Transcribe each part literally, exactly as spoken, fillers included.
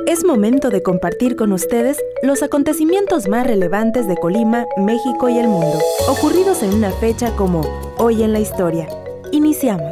Es momento de compartir con ustedes los acontecimientos más relevantes de Colima, México y el mundo, ocurridos en una fecha como Hoy en la Historia. Iniciamos.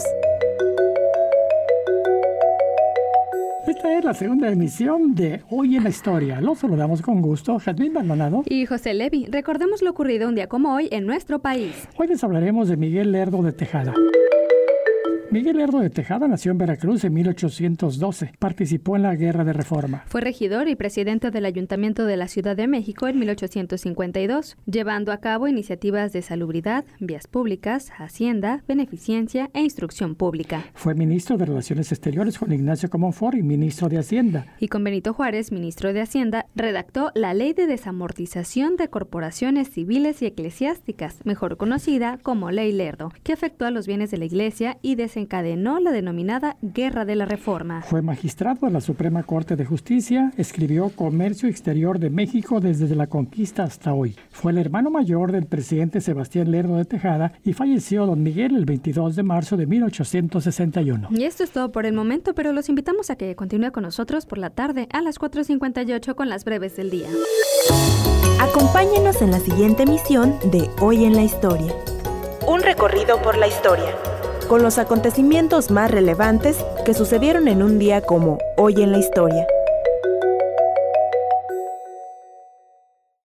Esta es la segunda emisión de Hoy en la Historia. Los saludamos con gusto, Jazmín Maldonado y José Levi. Recordemos lo ocurrido un día como hoy en nuestro país. Hoy les hablaremos de Miguel Lerdo de Tejada. Miguel Lerdo de Tejada nació en Veracruz en mil ochocientos doce. Participó en la Guerra de Reforma. Fue regidor y presidente del Ayuntamiento de la Ciudad de México en mil ochocientos cincuenta y dos, llevando a cabo iniciativas de salubridad, vías públicas, hacienda, beneficencia e instrucción pública. Fue ministro de Relaciones Exteriores con Ignacio Comonfort y ministro de Hacienda. Y con Benito Juárez, ministro de Hacienda, redactó la Ley de Desamortización de Corporaciones Civiles y Eclesiásticas, mejor conocida como Ley Lerdo, que afectó a los bienes de la Iglesia y desencadenó la denominada Guerra de la Reforma. Fue magistrado de la Suprema Corte de Justicia, escribió Comercio Exterior de México desde la conquista hasta hoy. Fue el hermano mayor del presidente Sebastián Lerdo de Tejada y falleció don Miguel el veintidós de marzo de mil ochocientos sesenta y uno. Y esto es todo por el momento, pero los invitamos a que continúe con nosotros por la tarde a las cuatro cincuenta y ocho con las breves del día. Acompáñenos en la siguiente emisión de Hoy en la Historia. Un recorrido por la historia, con los acontecimientos más relevantes que sucedieron en un día como Hoy en la Historia.